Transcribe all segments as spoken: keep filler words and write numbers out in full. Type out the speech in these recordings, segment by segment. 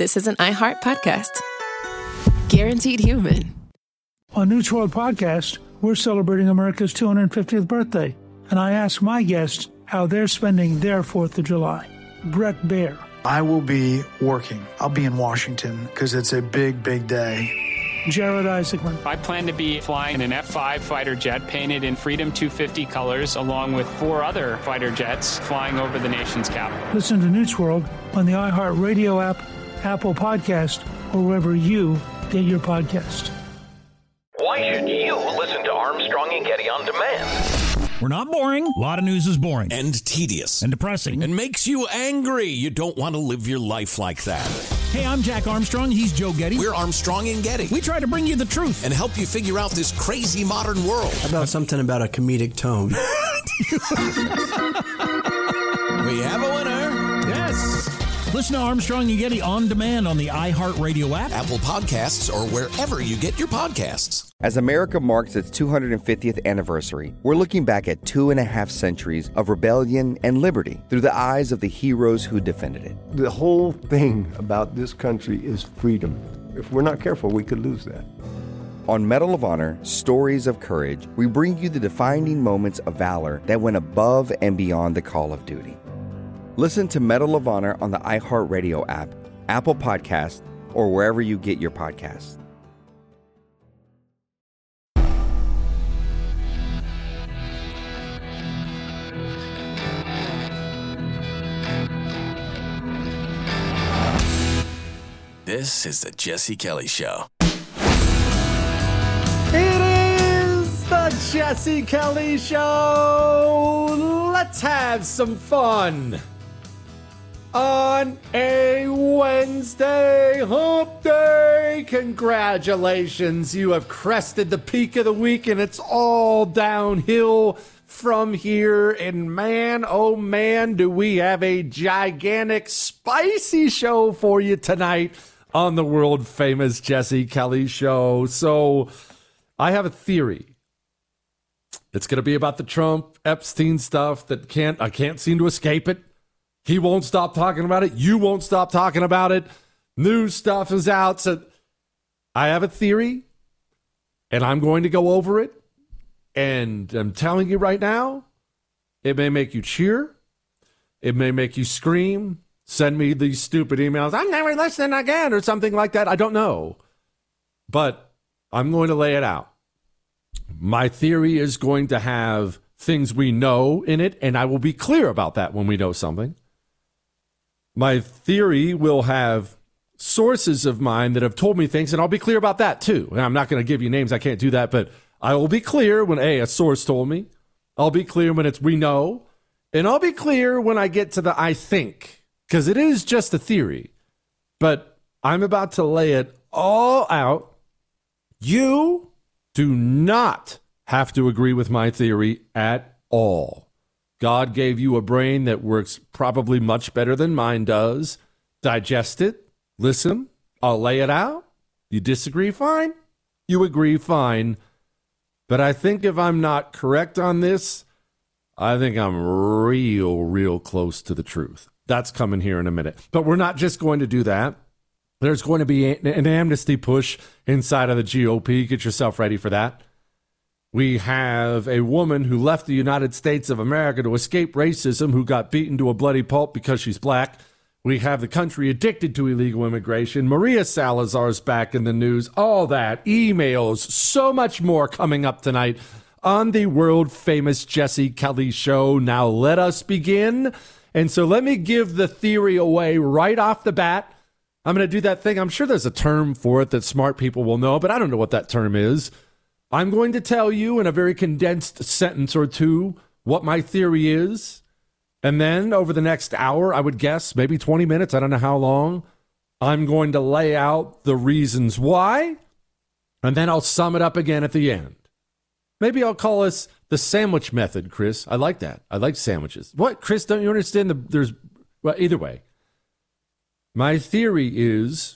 this is an iHeart podcast. Guaranteed human. On News World Podcast, we're celebrating America's two hundred fiftieth birthday, and I ask my guests how they're spending their fourth of July. Brett Baer. I will be working. I'll be in Washington because it's a big, big day. Jared Isaacman. I plan to be flying an F five fighter jet painted in Freedom two fifty colors, along with four other fighter jets flying over the nation's capital. Listen to News World on the iHeartRadio app, Apple Podcast, or wherever you get your podcast. Why should you listen to Armstrong and Getty on demand? We're not boring. A lot of news is boring. And tedious. And depressing. And makes you angry. You don't want to live your life like that. Hey, I'm Jack Armstrong. He's Joe Getty. We're Armstrong and Getty. We try to bring you the truth. And help you figure out this crazy modern world. How about something about a comedic tone? We have a winner. Yes. Listen to Armstrong and Getty on demand on the iHeartRadio app, Apple Podcasts, or wherever you get your podcasts. As America marks its two hundred fiftieth anniversary, we're looking back at two and a half centuries of rebellion and liberty through the eyes of the heroes who defended it. The whole thing about this country is freedom. If we're not careful, we could lose that. On Medal of Honor, Stories of Courage, we bring you the defining moments of valor that went above and beyond the call of duty. Listen to Medal of Honor on the iHeartRadio app, Apple Podcasts, or wherever you get your podcasts. This is the Jesse Kelly Show. It is the Jesse Kelly Show. Let's have some fun. On a Wednesday hump day, congratulations. You have crested the peak of the week, and it's all downhill from here. And man, oh man, do we have a gigantic, spicy show for you tonight on the world famous Jesse Kelly Show. So I have a theory. It's going to be about the Trump Epstein stuff that can't I can't seem to escape it. He won't stop talking about it. You won't stop talking about it. New stuff is out. So I have a theory, and I'm going to go over it. And I'm telling you right now, it may make you cheer. It may make you scream. Send me these stupid emails. I'm never listening again or something like that. I don't know. But I'm going to lay it out. My theory is going to have things we know in it, and I will be clear about that when we know something. My theory will have sources of mine that have told me things, and I'll be clear about that too. And I'm not going to give you names. I can't do that, but I will be clear when, A, a source told me. I'll be clear when it's we know. And I'll be clear when I get to the I think, because it is just a theory. But I'm about to lay it all out. You do not have to agree with my theory at all. God gave you a brain that works probably much better than mine does. Digest it. Listen. I'll lay it out. You disagree? Fine. You agree? Fine. But I think if I'm not correct on this, I think I'm real, real close to the truth. That's coming here in a minute. But we're not just going to do that. There's going to be an amnesty push inside of the G O P. Get yourself ready for that. We have a woman who left the United States of America to escape racism, who got beaten to a bloody pulp because she's black. We have the country addicted to illegal immigration. Maria Salazar's back in the news. All that, emails, so much more coming up tonight on the world-famous Jesse Kelly Show. Now let us begin. And so let me give the theory away right off the bat. I'm going to do that thing. I'm sure there's a term for it that smart people will know, but I don't know what that term is. I'm going to tell you in a very condensed sentence or two what my theory is. And then over the next hour, I would guess, maybe twenty minutes, I don't know how long, I'm going to lay out the reasons why. And then I'll sum it up again at the end. Maybe I'll call us the sandwich method, Chris. I like that. I like sandwiches. What, Chris, don't you understand? The, there's, well, either way. My theory is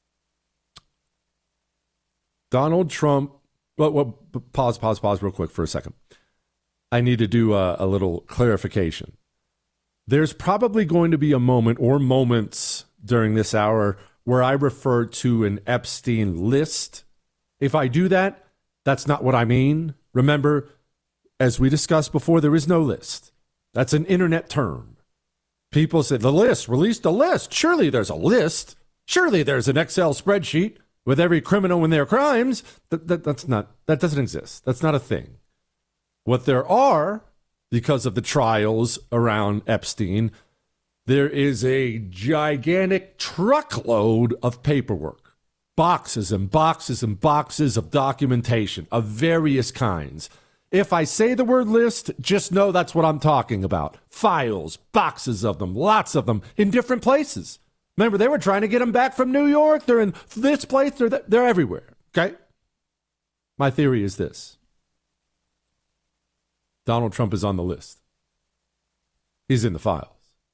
Donald Trump. Well, well, pause, pause, pause real quick for a second. I need to do a, a little clarification. There's probably going to be a moment or moments during this hour where I refer to an Epstein list. If I do that, that's not what I mean. Remember, as we discussed before, there is no list. That's an internet term. People said, the list, released a list. Surely there's a list. Surely there's an Excel spreadsheet with every criminal and their crimes. That, that, that's not, that doesn't exist. That's not a thing. What there are, because of the trials around Epstein, there is a gigantic truckload of paperwork, boxes and boxes and boxes of documentation of various kinds. If I say the word list, just know that's what I'm talking about. Files, boxes of them, lots of them in different places. Remember, they were trying to get them back from New York. They're in this place. They're, th- they're everywhere. Okay? My theory is this. Donald Trump is on the list. He's in the files.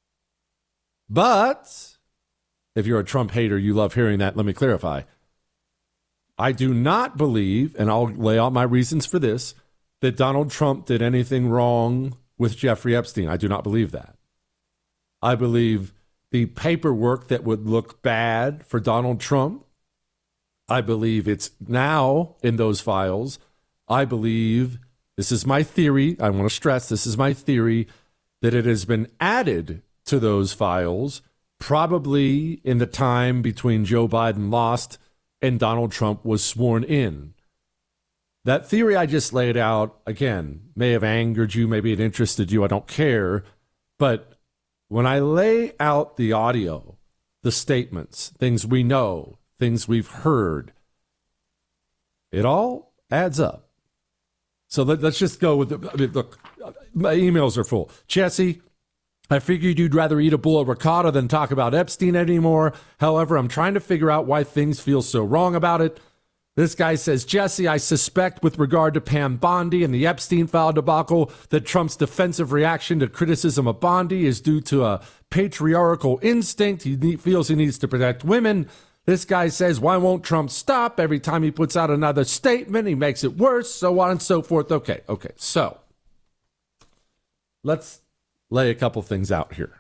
But if you're a Trump hater, you love hearing that. Let me clarify. I do not believe, and I'll lay out my reasons for this, that Donald Trump did anything wrong with Jeffrey Epstein. I do not believe that. I believe the paperwork that would look bad for Donald Trump, I believe it's now in those files. I believe, this is my theory, I want to stress, this is my theory, that it has been added to those files, probably in the time between Joe Biden lost and Donald Trump was sworn in. That theory I just laid out, again, may have angered you, maybe it interested you, I don't care. But when I lay out the audio, the statements, things we know, things we've heard, it all adds up. So let, let's just go with the, I mean, look, my emails are full. Jesse, I figured you'd rather eat a bowl of ricotta than talk about Epstein anymore. However, I'm trying to figure out why things feel so wrong about it. This guy says, Jesse, I suspect with regard to Pam Bondi and the Epstein file debacle that Trump's defensive reaction to criticism of Bondi is due to a patriarchal instinct. He need, feels he needs to protect women. This guy says, why won't Trump stop? Every time he puts out another statement, he makes it worse, so on and so forth. Okay, okay, so let's lay a couple things out here.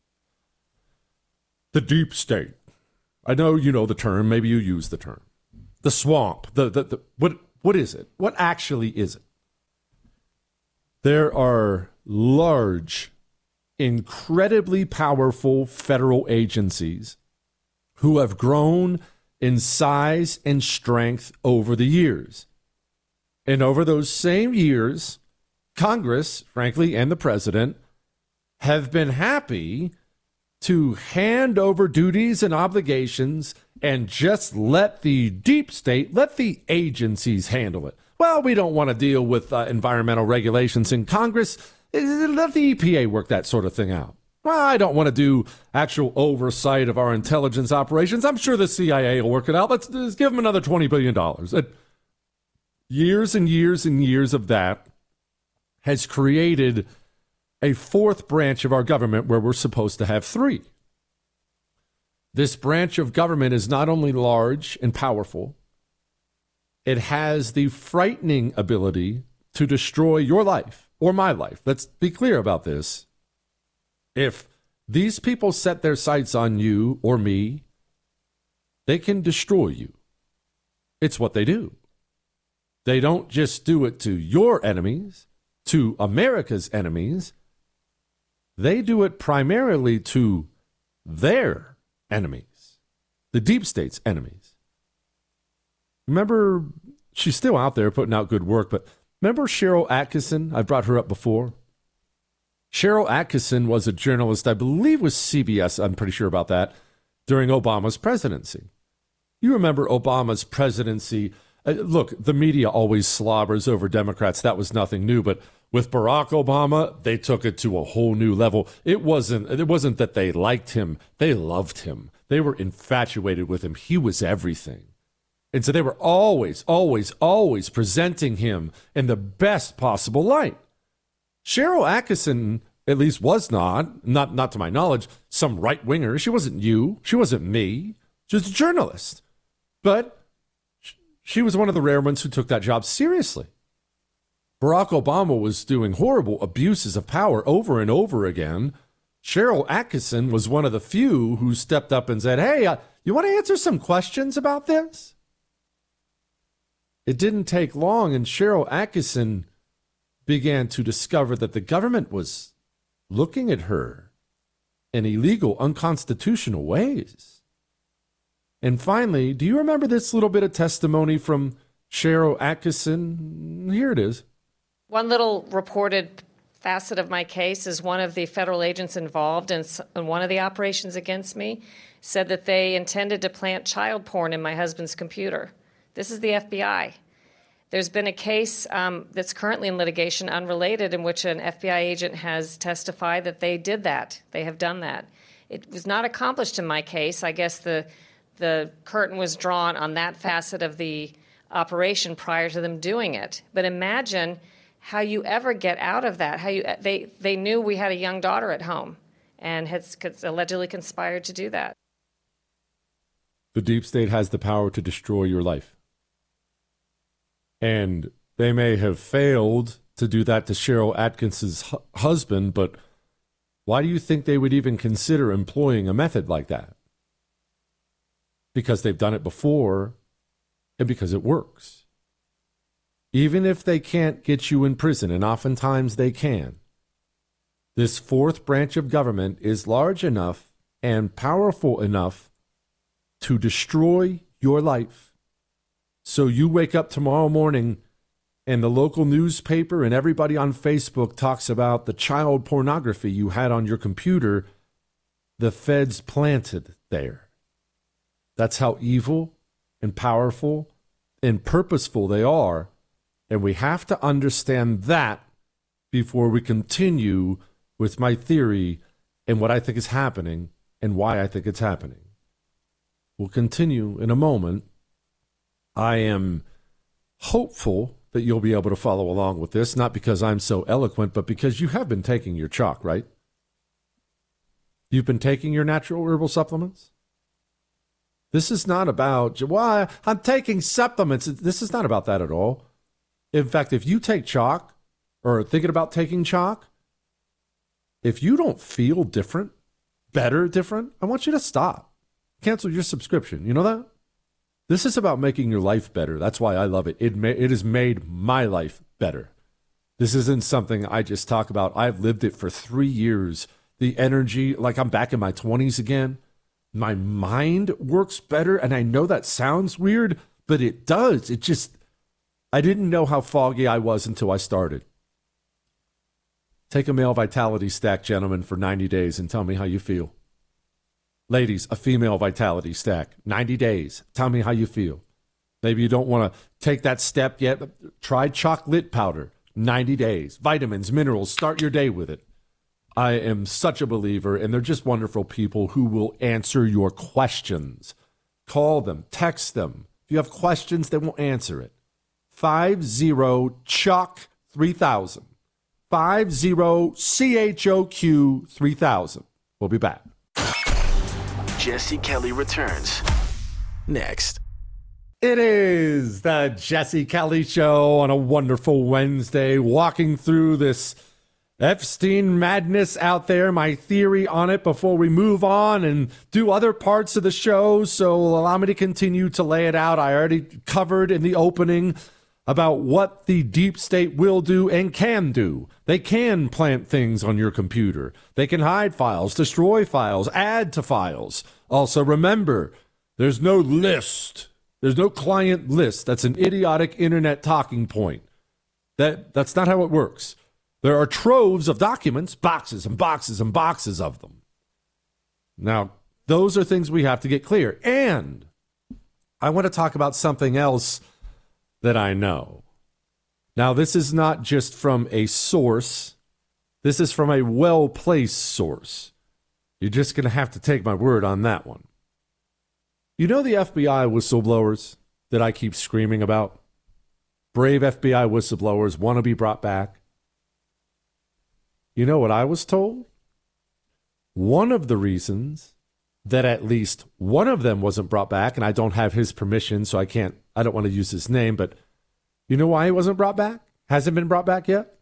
The deep state. I know you know the term. Maybe you use the term. The swamp. The, the, the what what is it? What actually is it? There are large, incredibly powerful federal agencies who have grown in size and strength over the years. And over those same years, Congress, frankly, and the president have been happy to hand over duties and obligations and just let the deep state, let the agencies handle it. Well, we don't want to deal with uh, environmental regulations in Congress. Let the E P A work that sort of thing out. Well, I don't want to do actual oversight of our intelligence operations. I'm sure the C I A will work it out. Let's, let's give them another twenty billion dollars. Uh, years and years and years of that has created a fourth branch of our government where we're supposed to have three. This branch of government is not only large and powerful, it has the frightening ability to destroy your life or my life. Let's be clear about this. If these people set their sights on you or me, they can destroy you. It's what they do. They don't just do it to your enemies, to America's enemies. They do it primarily to their enemies, the deep state's enemies. Remember, she's still out there putting out good work, but remember Cheryl Atkinson? I've brought her up before. Cheryl Atkinson was a journalist, I believe was C B S, I'm pretty sure about that, during Obama's presidency. You remember Obama's presidency. Uh, look, the media always slobbers over Democrats. That was nothing new, but with Barack Obama, they took it to a whole new level. It wasn't, it wasn't that they liked him. They loved him. They were infatuated with him. He was everything. And so they were always, always, always presenting him in the best possible light. Cheryl Atkinson, at least was not, not, not to my knowledge, some right-winger. She wasn't you. She wasn't me. She was a journalist. But she was one of the rare ones who took that job seriously. Barack Obama was doing horrible abuses of power over and over again. Cheryl Atkinson was one of the few who stepped up and said, hey, uh, You want to answer some questions about this? It didn't take long, and Sharyl Attkisson began to discover that the government was looking at her in illegal, unconstitutional ways. And finally, do you remember this little bit of testimony from Sharyl Attkisson? Here it is. One little reported facet of my case is one of the federal agents involved in, in one of the operations against me said that they intended to plant child porn in my husband's computer. This is the F B I. There's been a case um, that's currently in litigation, unrelated, in which an F B I agent has testified that they did that. They have done that. It was not accomplished in my case. I guess the the curtain was drawn on that facet of the operation prior to them doing it. But imagine how you ever get out of that. How you they they knew we had a young daughter at home and had allegedly conspired to do that. The deep state has the power to destroy your life. And they may have failed to do that to Sharyl Attkisson's hu- husband, but why do you think they would even consider employing a method like that? Because they've done it before and because it works. Even if they can't get you in prison, and oftentimes they can, this fourth branch of government is large enough and powerful enough to destroy your life. So you wake up tomorrow morning and the local newspaper and everybody on Facebook talks about the child pornography you had on your computer, the feds planted there. That's how evil and powerful and purposeful they are. And we have to understand that before we continue with my theory and what I think is happening and why I think it's happening. We'll continue in a moment. I am hopeful that you'll be able to follow along with this, not because I'm so eloquent, but because you have been taking your chalk, right? You've been taking your natural herbal supplements? This is not about, well, I'm taking supplements. This is not about that at all. In fact, if you take chalk or are thinking about taking chalk, if you don't feel different, better different, I want you to stop. Cancel your subscription. You know that? This is about making your life better. That's why I love it. It, ma- it has made my life better. This isn't something I just talk about. I've lived it for three years. The energy, like I'm back in my twenties again. My mind works better, and I know that sounds weird, but it does. It just, I didn't know how foggy I was until I started. Take a male vitality stack, gentlemen, for ninety days and tell me how you feel. Ladies, a female vitality stack, ninety days. Tell me how you feel. Maybe you don't want to take that step yet. But try chocolate powder, ninety days. Vitamins, minerals, start your day with it. I am such a believer, and they're just wonderful people who will answer your questions. Call them, text them. If you have questions, they will answer it. five zero chalk three thousand. five zero C H O Q three thousand. We'll be back. Jesse Kelly returns next. It is the Jesse Kelly Show on a wonderful Wednesday, walking through this Epstein madness out there, my theory on it before we move on and do other parts of the show. So allow me to continue to lay it out. I already covered in the opening about what the deep state will do and can do. They can plant things on your computer. They can hide files, destroy files, add to files. Also, remember, there's no list. There's no client list. That's an idiotic internet talking point. That, that's not how it works. There are troves of documents, boxes and boxes and boxes of them. Now, those are things we have to get clear. And I want to talk about something else that I know. Now, this is not just from a source. This is from a well-placed source. You're just going to have to take my word on that one. You know the F B I whistleblowers that I keep screaming about? Brave F B I whistleblowers want to be brought back. You know what I was told? One of the reasons that at least one of them wasn't brought back, and I don't have his permission, so I can't, I don't want to use his name, but you know why he wasn't brought back? Hasn't been brought back yet?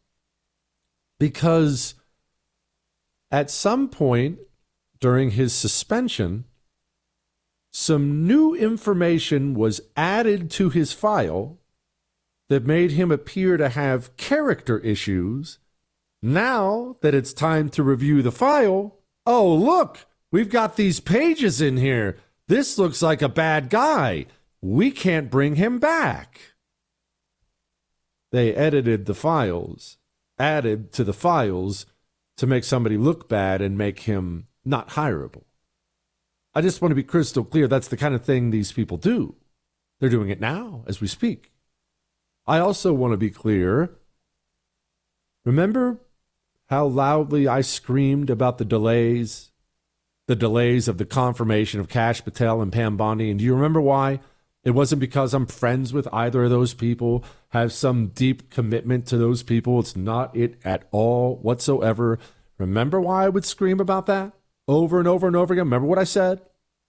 Because at some point during his suspension, some new information was added to his file that made him appear to have character issues. Now that it's time to review the file, oh, look, we've got these pages in here. This looks like a bad guy. We can't bring him back. They edited the files, added to the files to make somebody look bad and make him not hireable. I just want to be crystal clear. That's the kind of thing these people do. They're doing it now as we speak. I also want to be clear. Remember how loudly I screamed about the delays, the delays of the confirmation of Kash Patel and Pam Bondi? And do you remember why? It wasn't because I'm friends with either of those people, have some deep commitment to those people. It's not it at all whatsoever. Remember why I would scream about that over and over and over again? Remember what I said?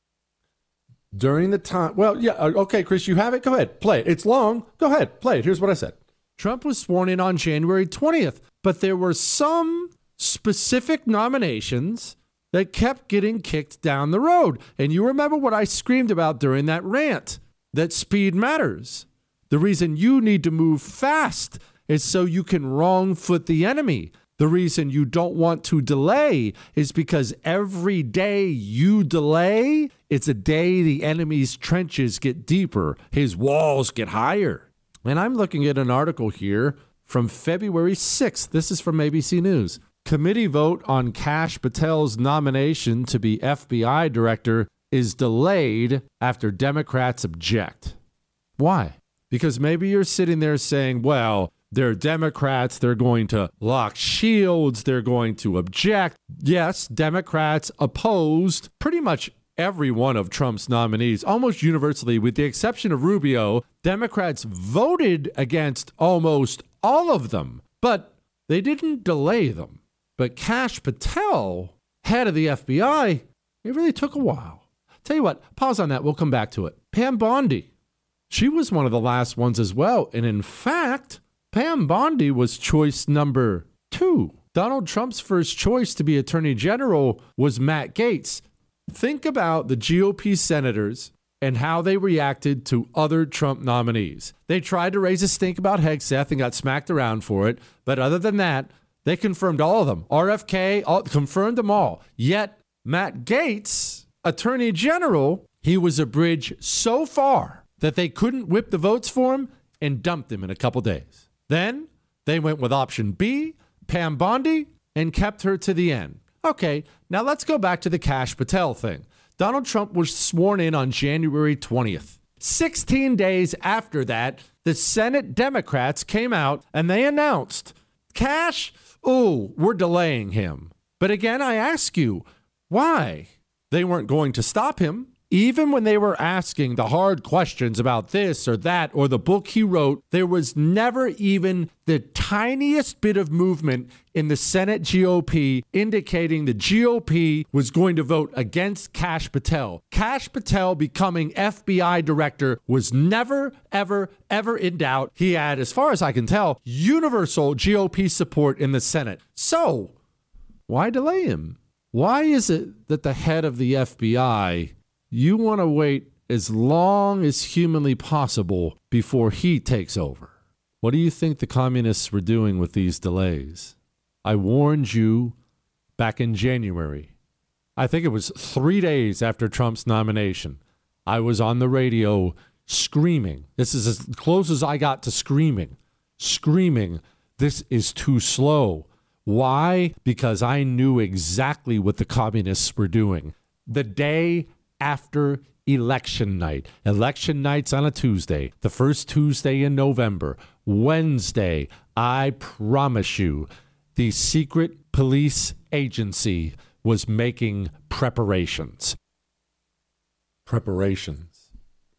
During the time, well, yeah, okay, Chris, you have it? Go ahead, play it. It's long. Go ahead, play it. Here's what I said. Trump was sworn in on January twentieth, but there were some specific nominations that kept getting kicked down the road. And you remember what I screamed about during that rant, that speed matters. The reason you need to move fast is so you can wrong foot the enemy. The reason you don't want to delay is because every day you delay, it's a day the enemy's trenches get deeper, his walls get higher. And I'm looking at an article here from February sixth. This is from A B C News. Committee vote on Kash Patel's nomination to be F B I director is delayed after Democrats object. Why? Because maybe you're sitting there saying, well, they're Democrats, they're going to lock shields, they're going to object. Yes, Democrats opposed pretty much every one of Trump's nominees, almost universally, with the exception of Rubio. Democrats voted against almost all of them, but they didn't delay them. But Kash Patel, head of the F B I, it really took a while. Tell you what, pause on that, we'll come back to it. Pam Bondi, she was one of the last ones as well, and in fact, Pam Bondi was choice number two. Donald Trump's first choice to be Attorney General was Matt Gaetz. Think about the G O P senators and how they reacted to other Trump nominees. They tried to raise a stink about Hegseth and got smacked around for it. But other than that, they confirmed all of them. R F K all, confirmed them all. Yet Matt Gaetz, Attorney General, he was a bridge so far that they couldn't whip the votes for him and dumped him in a couple days. Then they went with option B, Pam Bondi, and kept her to the end. Okay, now let's go back to the Kash Patel thing. Donald Trump was sworn in on January twentieth. sixteen days after that, the Senate Democrats came out and they announced, Kash, ooh, we're delaying him. But again, I ask you, why? They weren't going to stop him. Even when they were asking the hard questions about this or that or the book he wrote, there was never even the tiniest bit of movement in the Senate G O P indicating the G O P was going to vote against Kash Patel. Kash Patel becoming F B I director was never, ever, ever in doubt. He had, as far as I can tell, universal G O P support in the Senate. So why delay him? Why is it that the head of the F B I, you want to wait as long as humanly possible before he takes over? What do you think the communists were doing with these delays? I warned you back in January. I think it was three days after Trump's nomination. I was on the radio screaming. This is as close as I got to screaming. Screaming, this is too slow. Why? Because I knew exactly what the communists were doing. The day after election night. Election night's on a Tuesday, the first Tuesday in November. Wednesday, I promise you, the secret police agency was making preparations. Preparations.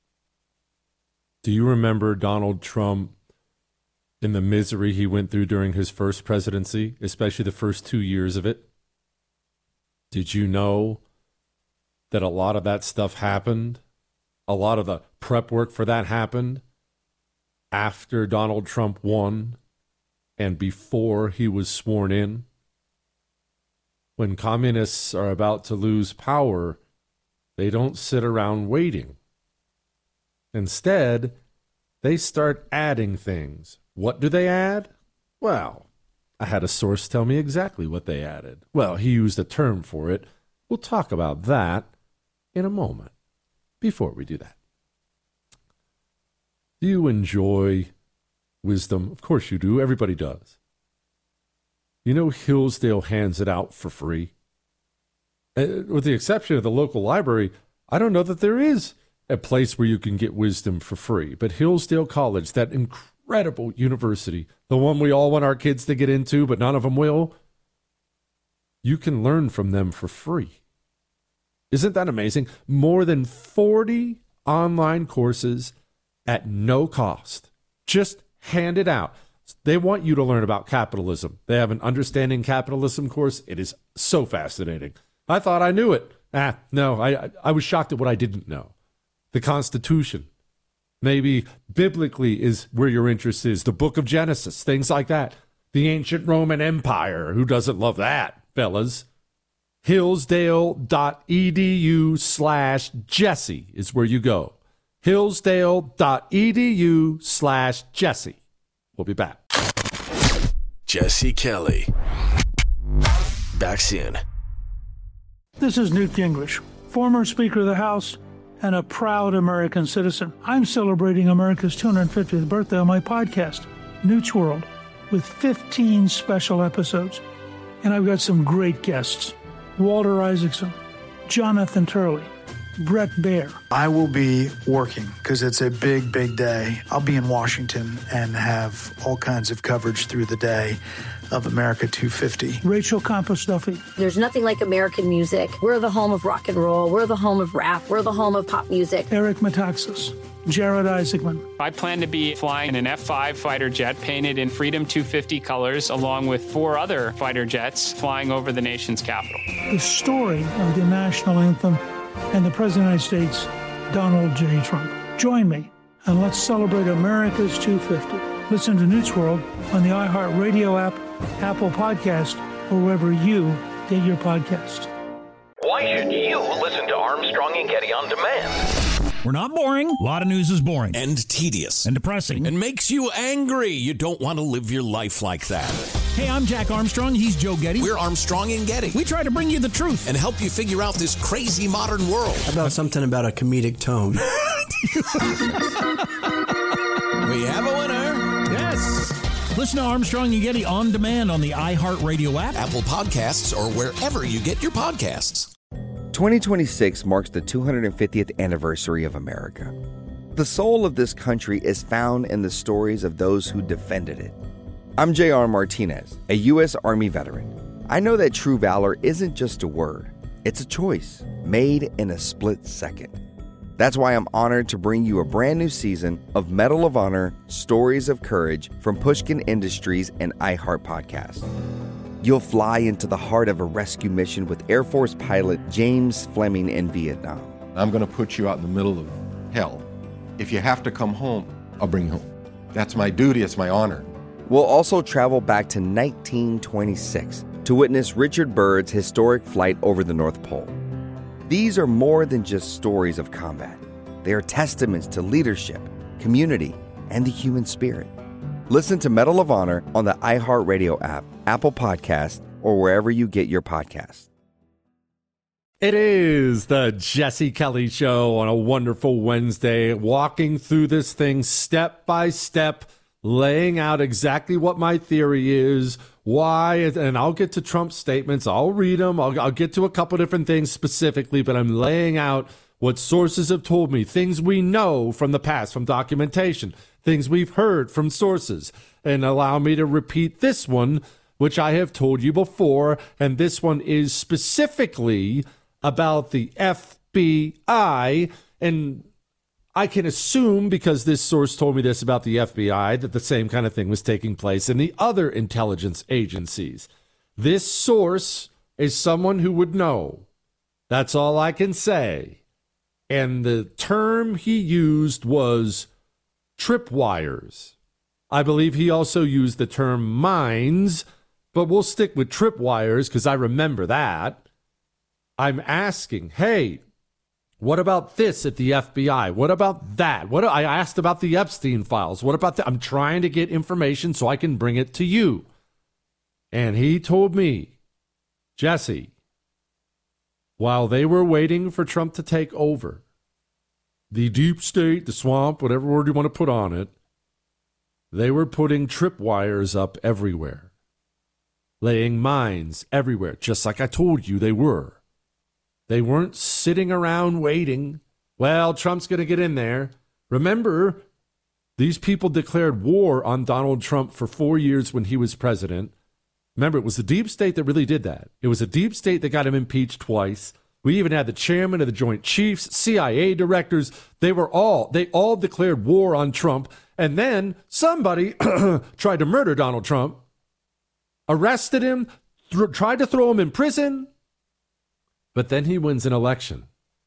Do you remember Donald Trump in the misery he went through during his first presidency, especially the first two years of it? Did you know that a lot of that stuff happened? A lot of the prep work for that happened after Donald Trump won and before he was sworn in? When communists are about to lose power, They don't sit around waiting. Instead, they start adding things. What do they add? Well, I had a source tell me exactly what they added. Well, he used a term for it. We'll talk about that in a moment. Before we do that, do you enjoy wisdom? Of course you do. Everybody does. You know, Hillsdale hands it out for free. Uh, with the exception of the local library, I don't know that there is a place where you can get wisdom for free. But Hillsdale College, that incredible university, the one we all want our kids to get into, but none of them will, you can learn from them for free. Isn't that amazing? More than forty online courses at no cost. Just hand it out. They want you to learn about capitalism. They have an Understanding Capitalism course. It is so fascinating. I thought I knew it. Ah, no, I, I was shocked at what I didn't know. The Constitution. Maybe biblically is where your interest is. The book of Genesis, things like that. The ancient Roman Empire. Who doesn't love that, fellas? Hillsdale.edu slash Jesse is where you go. Hillsdale.edu slash Jesse. We'll be back. Jesse Kelly. Back soon. This is Newt Gingrich, former Speaker of the House and a proud American citizen. I'm celebrating America's two hundred fiftieth birthday on my podcast, Newt's World, with fifteen special episodes. And I've got some great guests. Walter Isaacson, Jonathan Turley, Brett Baer. I will be working because it's a big, big day. I'll be in Washington and have all kinds of coverage through the day of America two fifty. Rachel Campos Duffy. There's nothing like American music. We're the home of rock and roll. We're the home of rap. We're the home of pop music. Eric Metaxas. Jared Isaacman. I plan to be flying an F five fighter jet painted in Freedom two fifty colors, along with four other fighter jets flying over the nation's capital. The story of the national anthem and the President of the United States, Donald J. Trump. Join me and let's celebrate America's two fifty. Listen to Newt's World on the iHeartRadio app, Apple Podcast, or wherever you get your podcast. Why should you listen to Armstrong and Getty on demand? We're not boring. A lot of news is boring. And tedious. And depressing. And makes you angry. You don't want to live your life like that. Hey, I'm Jack Armstrong. He's Joe Getty. We're Armstrong and Getty. We try to bring you the truth. And help you figure out this crazy modern world. How about something about a comedic tone? We have a winner. Yes. Listen to Armstrong and Getty on demand on the iHeartRadio app, Apple Podcasts, or wherever you get your podcasts. twenty twenty-six marks the two hundred fiftieth anniversary of America. The soul of this country is found in the stories of those who defended it. I'm J R Martinez, a U S Army veteran. I know that true valor isn't just a word. It's a choice made in a split second. That's why I'm honored to bring you a brand new season of Medal of Honor Stories of Courage from Pushkin Industries and iHeart Podcast. You'll fly into the heart of a rescue mission with Air Force pilot James Fleming in Vietnam. I'm going to put you out in the middle of hell. If you have to come home, I'll bring you home. That's my duty. It's my honor. We'll also travel back to nineteen twenty-six to witness Richard Byrd's historic flight over the North Pole. These are more than just stories of combat. They are testaments to leadership, community, and the human spirit. Listen to Medal of Honor on the iHeartRadio app, Apple Podcast, or wherever you get your podcasts. It is the Jesse Kelly Show on a wonderful Wednesday, walking through this thing step by step, laying out exactly what my theory is, why, and I'll get to Trump's statements. I'll read them. I'll, I'll get to a couple different things specifically, but I'm laying out what sources have told me, things we know from the past, from documentation, things we've heard from sources, and allow me to repeat this one, which I have told you before, and this one is specifically about the F B I, and I can assume, because this source told me this about the F B I, that the same kind of thing was taking place in the other intelligence agencies. This source is someone who would know. That's all I can say. And the term he used was tripwires. I believe he also used the term mines, but we'll stick with tripwires because I remember that. I'm asking, hey, What about this at the F B I? What about that? What I asked about the Epstein files. What about that? I'm trying to get information so I can bring it to you. And he told me, Jesse, while they were waiting for Trump to take over, the deep state, the swamp, whatever word you want to put on it, they were putting tripwires up everywhere, laying mines everywhere, just like I told you they were. They weren't sitting around waiting. Well, Trump's going to get in there. Remember, these people declared war on Donald Trump for four years when he was president. Remember, it was the deep state that really did that. It was the deep state that got him impeached twice. We even had the chairman of the Joint Chiefs, C I A directors. They were all, they all declared war on Trump. And then somebody tried to murder Donald Trump, arrested him, th- tried to throw him in prison. But then he wins an election.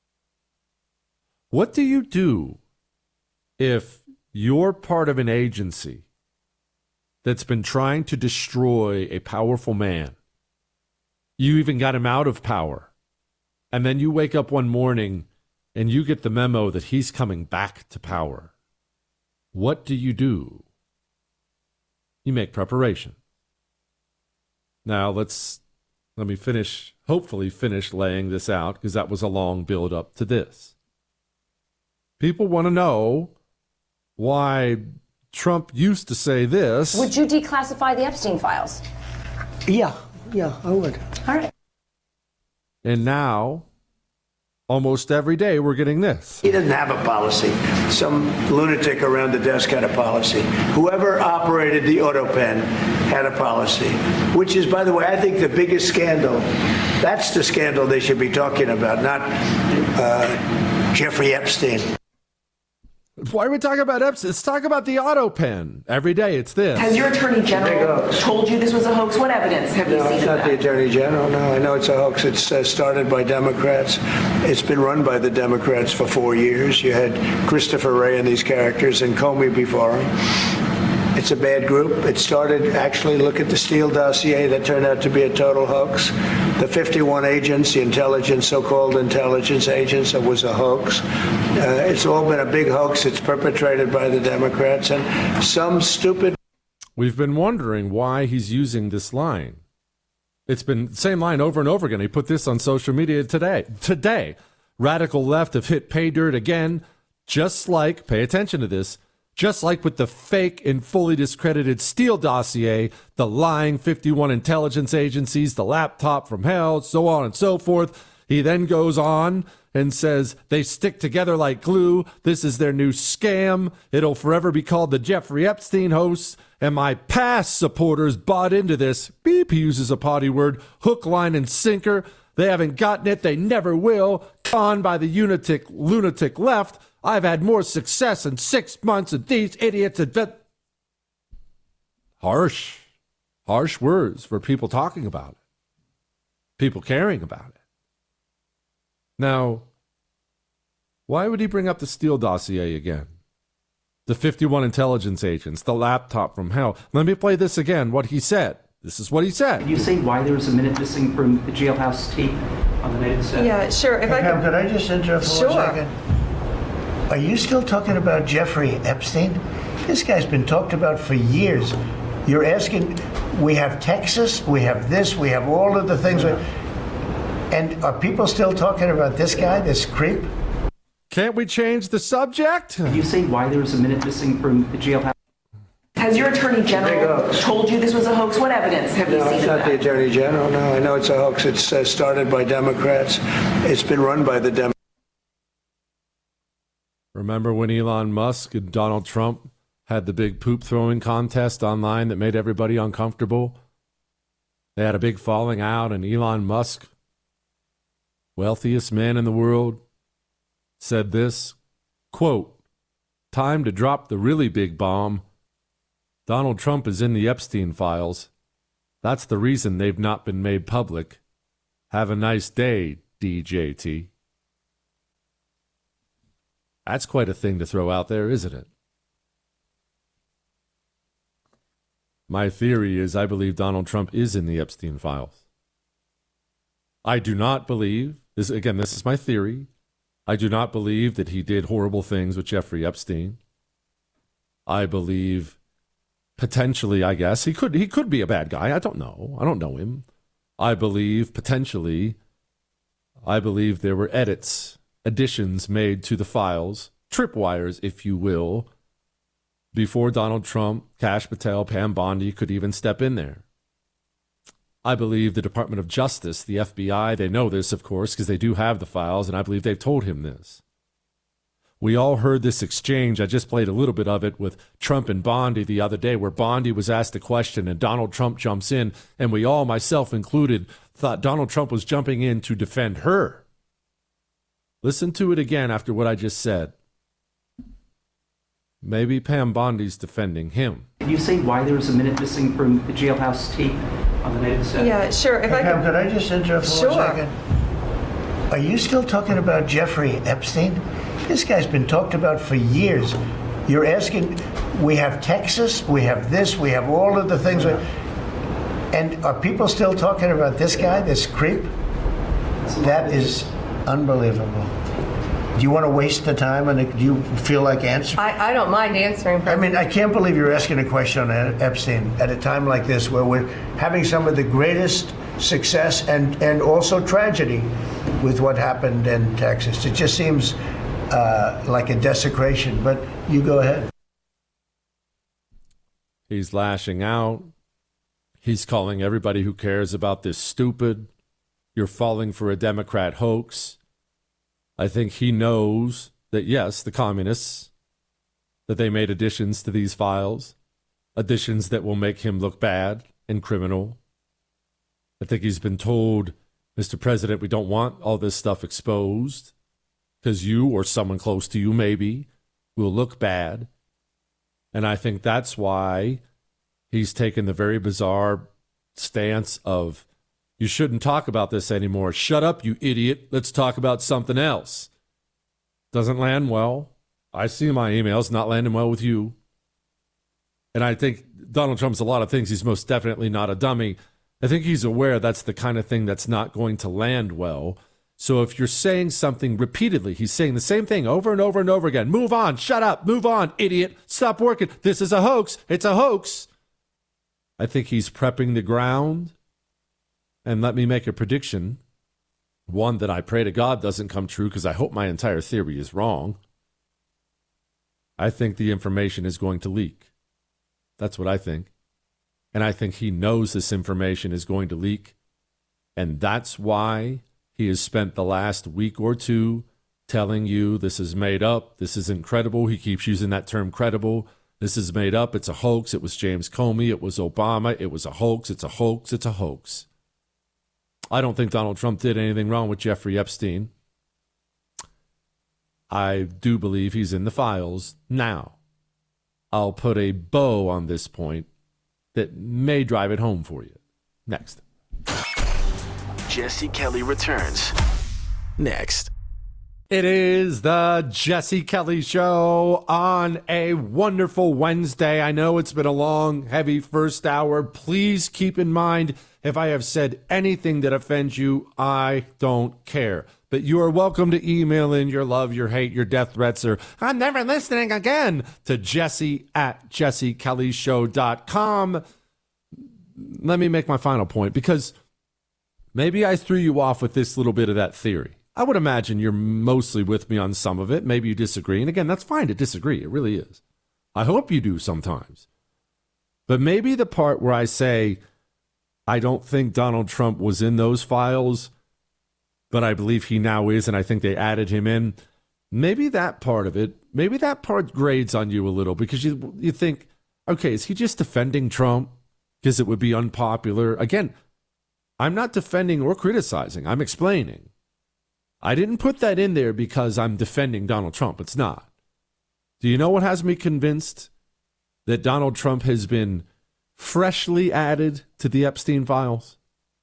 What do you do if you're part of an agency that's been trying to destroy a powerful man? You even got him out of power. And then you wake up one morning and you get the memo that he's coming back to power. What do you do? You make preparation. Now let's let me finish, hopefully finish laying this out, because that was a long build up to this. People want to know why Trump used to say this. Would you declassify the Epstein files? Yeah, yeah, I would. All right. And now, almost every day, we're getting this. He doesn't have a policy. Some lunatic around the desk had a policy. Whoever operated the AutoPen had a policy, which is, by the way, I think the biggest scandal. That's the scandal they should be talking about, not uh, Jeffrey Epstein. Why are we talking about Epstein? Let's talk about the AutoPen. Every day it's this. Has your attorney general told you this was a hoax? What evidence have you No, seen it's of not that? the attorney general. No, I know it's a hoax. It's uh, started by Democrats. It's been run by the Democrats for four years. You had Christopher Wray and these characters and Comey before him. It's a bad group. It started, actually, look at the Steele dossier. That turned out to be a total hoax. The fifty-one agents, the intelligence, so-called intelligence agents, it was a hoax. Uh, it's all been a big hoax. It's perpetrated by the Democrats and some stupid. We've been wondering why he's using this line. It's been the same line over and over again. He put this on social media today. Today, radical left have hit pay dirt again, just like, pay attention to this, just like with the fake and fully discredited Steele dossier, the lying fifty-one intelligence agencies, the laptop from hell, so on and so forth. He then goes on and says they stick together like glue. This is their new scam. It'll forever be called the Jeffrey Epstein hoax. And my past supporters bought into this. Beep, he uses a potty word. Hook, line, and sinker. They haven't gotten it. They never will. On by the lunatic, lunatic left. I've had more success in six months than these idiots. Had harsh, harsh words for people talking about it. People caring about it. Now, why would he bring up the Steele dossier again? The fifty-one intelligence agents, the laptop from hell. Let me play this again, what he said. This is what he said. Can you say why there was a minute missing from the jailhouse tape on the night of the set? Yeah, sure. If Hey, I Pam, could... could I just interrupt for Sure. one second? Are you still talking about Jeffrey Epstein? This guy's been talked about for years. You're asking, we have Texas, we have this, we have all of the things. And are people still talking about this guy, this creep? Can't we change the subject? Can you say why there was a minute missing from the jailhouse? Has your attorney general told you this was a hoax? What evidence have you No, seen it's of not that? the attorney general. No, I know it's a hoax. It's uh, started by Democrats. It's been run by the Democrats. Remember when Elon Musk and Donald Trump had the big poop throwing contest online that made everybody uncomfortable? They had a big falling out, and Elon Musk, wealthiest man in the world, said this, quote, "Time to drop the really big bomb. Donald Trump is in the Epstein files. That's the reason they've not been made public. Have a nice day, D J T." That's quite a thing to throw out there, isn't it? My theory is I believe Donald Trump is in the Epstein files. I do not believe, this again, this is my theory, I do not believe that he did horrible things with Jeffrey Epstein. I believe potentially, I guess, he could he could be a bad guy. I don't know. I don't know him. I believe potentially, I believe there were edits, additions made to the files, tripwires, if you will, before Donald Trump, Kash Patel, Pam Bondi could even step in there. I believe the Department of Justice, the F B I, they know this, of course, because they do have the files, and I believe they've told him this. We all heard this exchange. I just played a little bit of it with Trump and Bondi the other day, where Bondi was asked a question and Donald Trump jumps in, and we all, myself included, thought Donald Trump was jumping in to defend her. Listen to it again after what I just said. Maybe Pam Bondi's defending him. Can you say why there was a minute missing from the jailhouse tape on the night of the set? Yeah, sure. If hey, I Pam, could... could I just interrupt for sure. one second? Are you still talking about Jeffrey Epstein? This guy's been talked about for years. You're asking, we have Texas, we have this, we have all of the things. Yeah. And are people still talking about this guy, this creep? That is unbelievable. Do you want to waste the time, and do you feel like answering? I, I don't mind answering. I mean, I can't believe you're asking a question on Epstein at a time like this, where we're having some of the greatest success and, and also tragedy with what happened in Texas. It just seems uh, like a desecration, but you go ahead. He's lashing out. He's calling everybody who cares about this stupid. You're falling for a Democrat hoax. I think he knows that, yes, the communists, that they made additions to these files, additions that will make him look bad and criminal. I think he's been told, Mister President, we don't want all this stuff exposed because you or someone close to you maybe will look bad. And I think that's why he's taken the very bizarre stance of, you shouldn't talk about this anymore. Shut up, you idiot. Let's talk about something else. Doesn't land well. I see my emails not landing well with you. And I think Donald Trump's a lot of things. He's most definitely not a dummy. I think he's aware that's the kind of thing that's not going to land well. So if you're saying something repeatedly, he's saying the same thing over and over and over again. Move on. Shut up. Move on, idiot. Stop working. This is a hoax. It's a hoax. I think he's prepping the ground. And let me make a prediction, one that I pray to God doesn't come true because I hope my entire theory is wrong. I think the information is going to leak. That's what I think. And I think he knows this information is going to leak. And that's why he has spent the last week or two telling you this is made up. This is incredible. He keeps using that term credible. This is made up. It's a hoax. It was James Comey. It was Obama. It was a hoax. It's a hoax. It's a hoax. I don't think Donald Trump did anything wrong with Jeffrey Epstein. I do believe he's in the files now. I'll put a bow on this point that may drive it home for you. Next. Jesse Kelly returns next. It is the Jesse Kelly Show on a wonderful Wednesday. I know it's been a long, heavy first hour. Please keep in mind, if I have said anything that offends you, I don't care. But you are welcome to email in your love, your hate, your death threats, or I'm never listening again to Jesse at jesse kelly show dot com. Let me make my final point, because maybe I threw you off with this little bit of that theory. I would imagine you're mostly with me on some of it. Maybe you disagree. And again, that's fine to disagree. It really is. I hope you do sometimes. But maybe the part where I say, I don't think Donald Trump was in those files, but I believe he now is, and I think they added him in. Maybe that part of it, maybe that part grades on you a little, because you you think, okay, is he just defending Trump because it would be unpopular? Again, I'm not defending or criticizing. I'm explaining. I didn't put that in there because I'm defending Donald Trump. It's not. Do you know what has me convinced that Donald Trump has been freshly added to the Epstein files?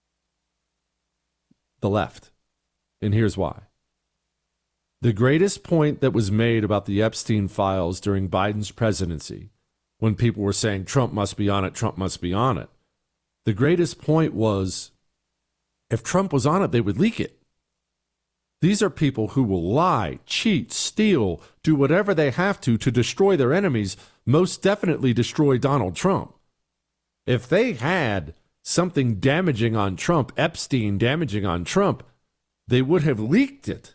The left. And here's why. The greatest point that was made about the Epstein files during Biden's presidency, when people were saying Trump must be on it, Trump must be on it, the greatest point was, if Trump was on it, they would leak it. These are people who will lie, cheat, steal, do whatever they have to to destroy their enemies, most definitely destroy Donald Trump. If they had something damaging on Trump, Epstein damaging on Trump, they would have leaked it.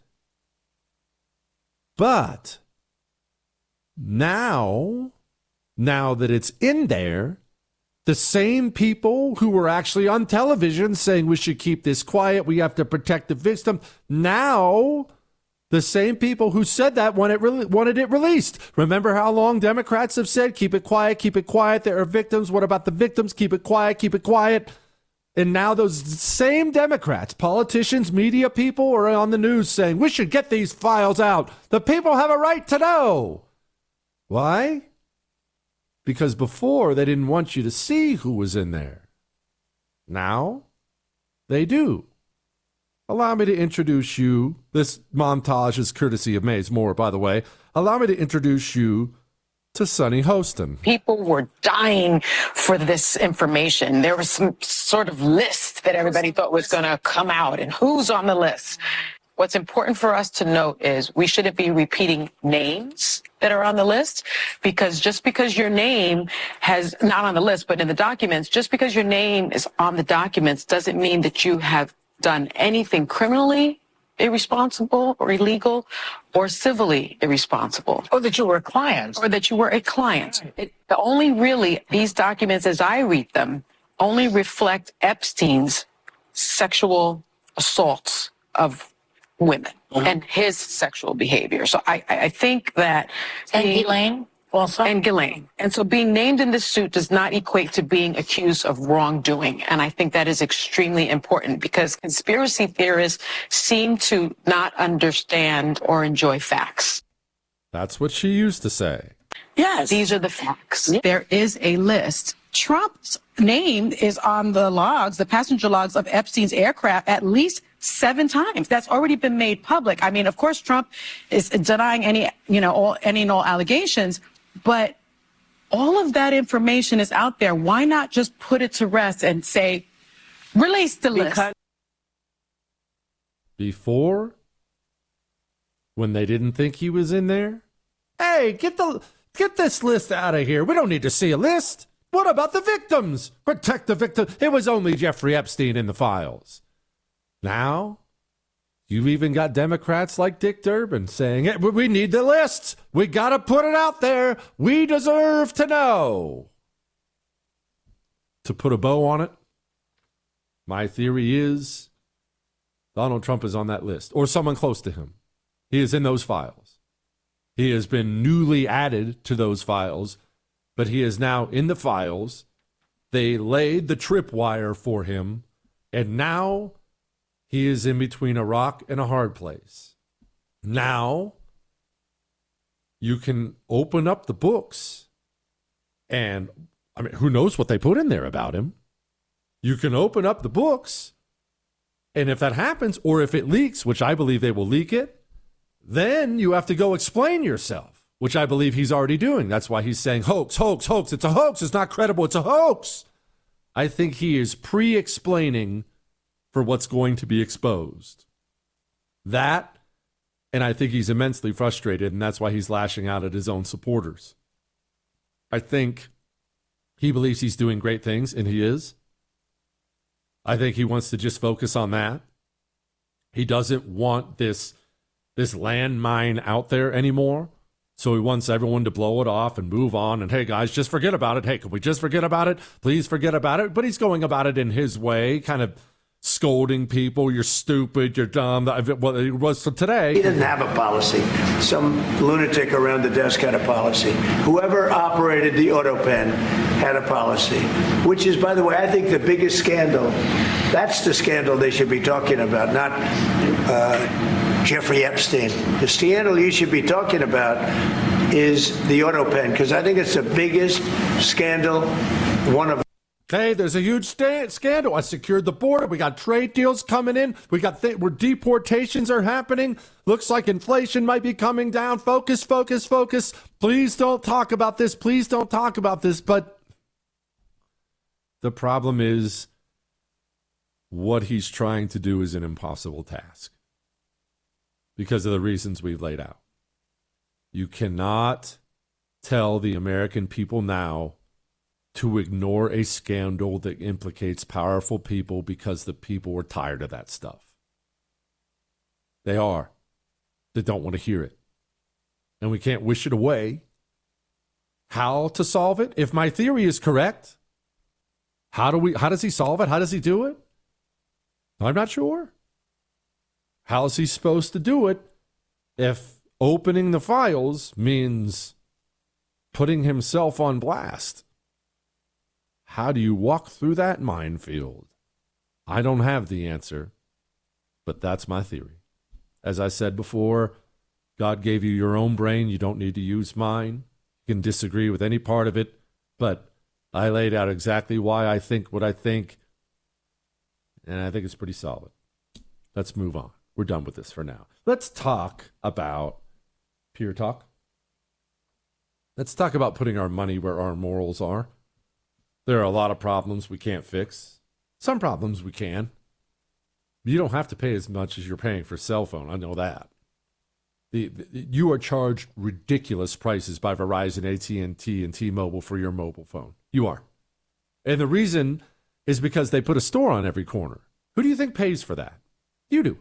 But now, now that it's in there, the same people who were actually on television saying we should keep this quiet, we have to protect the victim, now the same people who said that want it re- wanted it released. Remember how long Democrats have said, keep it quiet, keep it quiet, there are victims, what about the victims, keep it quiet, keep it quiet. And now those same Democrats, politicians, media people are on the news saying we should get these files out. The people have a right to know. Why? Because before they didn't want you to see who was in there. Now they do. Allow me to introduce you. This montage is courtesy of Mays Moore, by the way. Allow me to introduce you to Sunny Hostin. People were dying for this information. There was some sort of list that everybody thought was going to come out, and who's on the list. What's important for us to note is we shouldn't be repeating names that are on the list, because just because your name has, not on the list, but in the documents, just because your name is on the documents doesn't mean that you have done anything criminally irresponsible or illegal or civilly irresponsible. Or that you were a client. Or that you were a client. It, the only really, these documents as I read them, only reflect Epstein's sexual assaults of women mm-hmm. and his sexual behavior. So I, I think that... And Ghislaine also? And Ghislaine. And so being named in this suit does not equate to being accused of wrongdoing. And I think that is extremely important, because conspiracy theorists seem to not understand or enjoy facts. That's what she used to say. Yes. These are the facts. There is a list. Trump's name is on the logs, the passenger logs of Epstein's aircraft at least seven times. That's already been made public. I mean, of course, Trump is denying any, you know, all, any and all allegations, but all of that information is out there. Why not just put it to rest and say, release the list? Because before, when they didn't think he was in there, hey, get the get this list out of here. We don't need to see a list. What about the victims? Protect the victim. It was only Jeffrey Epstein in the files. Now, you've even got Democrats like Dick Durbin saying, hey, we need the lists. We got to put it out there. We deserve to know. To put a bow on it, my theory is Donald Trump is on that list, or someone close to him. He is in those files. He has been newly added to those files, but he is now in the files. They laid the tripwire for him, and now he is in between a rock and a hard place. Now, you can open up the books, and, I mean, who knows what they put in there about him? You can open up the books, and if that happens, or if it leaks, which I believe they will leak it, then you have to go explain yourself, which I believe he's already doing. That's why he's saying hoax, hoax, hoax. It's a hoax. It's not credible. It's a hoax. I think he is pre-explaining for what's going to be exposed. That, and I think he's immensely frustrated, and that's why he's lashing out at his own supporters. I think he believes he's doing great things, and he is. I think he wants to just focus on that. He doesn't want this, this landmine out there anymore, so he wants everyone to blow it off and move on, and hey, guys, just forget about it. Hey, can we just forget about it? Please forget about it. But he's going about it in his way, kind of scolding people. You're stupid. You're dumb. Well, it was for today. He didn't have a policy. Some lunatic around the desk had a policy. Whoever operated the AutoPen had a policy, which is, by the way, I think the biggest scandal. That's the scandal they should be talking about, not uh, Jeffrey Epstein. The scandal you should be talking about is the AutoPen, because I think it's the biggest scandal, one of Okay, there's a huge sta- scandal. I secured the border. We got trade deals coming in. We got th- where deportations are happening. Looks like inflation might be coming down. Focus, focus, focus. Please don't talk about this. Please don't talk about this. But the problem is what he's trying to do is an impossible task. because of the reasons we've laid out. You cannot tell the American people now to ignore a scandal that implicates powerful people because the people are tired of that stuff. They are. They don't want to hear it. And we can't wish it away. How to solve it? If my theory is correct, how do we how does he solve it? How does he do it? I'm not sure. How is he supposed to do it if opening the files means putting himself on blast? How do you walk through that minefield? I don't have the answer, but that's my theory. As I said before, God gave you your own brain. You don't need to use mine. You can disagree with any part of it, but I laid out exactly why I think what I think, and I think it's pretty solid. Let's move on. We're done with this for now. Let's talk about pure talk. Let's talk about putting our money where our morals are. There are a lot of problems we can't fix. Some problems we can. You don't have to pay as much as you're paying for a cell phone. I know that. The, the, you are charged ridiculous prices by Verizon, A T and T, and T-Mobile for your mobile phone. You are. And the reason is because they put a store on every corner. Who do you think pays for that? You do.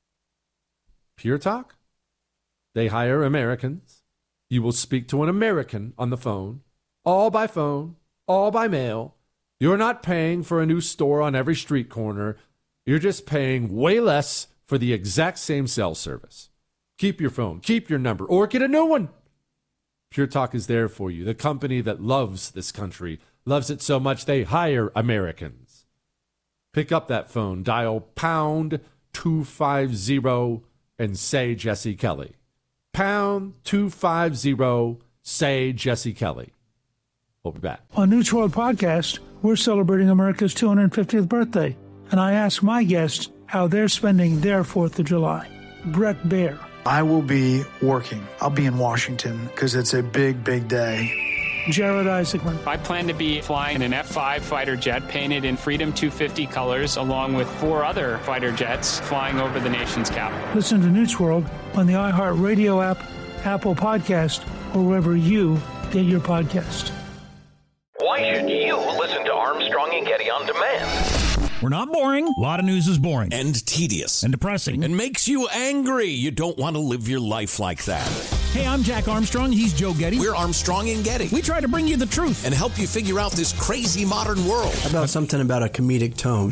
Pure Talk? They hire Americans. You will speak to an American on the phone, all by phone, all by mail. You're not paying for a new store on every street corner. You're just paying way less for the exact same cell service. Keep your phone, keep your number, or get a new one. Pure Talk is there for you. The company that loves this country, loves it so much they hire Americans. Pick up that phone, dial pound two five zero and say Jesse Kelly. Pound two five zero, say Jesse Kelly. We'll be back. On News World Podcast, we're celebrating America's two hundred fiftieth birthday, and I ask my guests how they're spending their fourth of July. Brett Baer. I will be working. I'll be in Washington because it's a big, big day. Jared Isaacman. I plan to be flying an F five fighter jet painted in Freedom two fifty colors, along with four other fighter jets flying over the nation's capital. Listen to News World on the iHeartRadio app, Apple Podcast, or wherever you get your podcast. Why should you listen to Armstrong and Getty on demand? We're not boring. A lot of news is boring. And tedious. And depressing. And makes you angry. You don't want to live your life like that. Hey, I'm Jack Armstrong. He's Joe Getty. We're Armstrong and Getty. We try to bring you the truth. And help you figure out this crazy modern world. How about something about a comedic tone?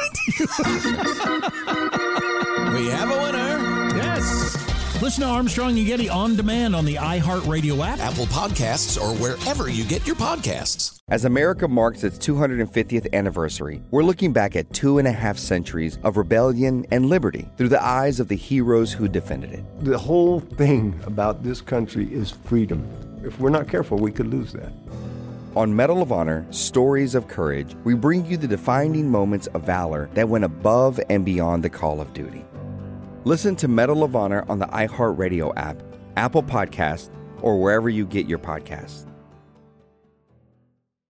We have a winner. Yes. Listen to Armstrong and Getty on demand on the iHeartRadio app, Apple Podcasts, or wherever you get your podcasts. As America marks its two hundred fiftieth anniversary, we're looking back at two and a half centuries of rebellion and liberty through the eyes of the heroes who defended it. The whole thing about this country is freedom. If we're not careful, we could lose that. On Medal of Honor, Stories of Courage, we bring you the defining moments of valor that went above and beyond the call of duty. Listen to Medal of Honor on the iHeartRadio app, Apple Podcasts, or wherever you get your podcasts.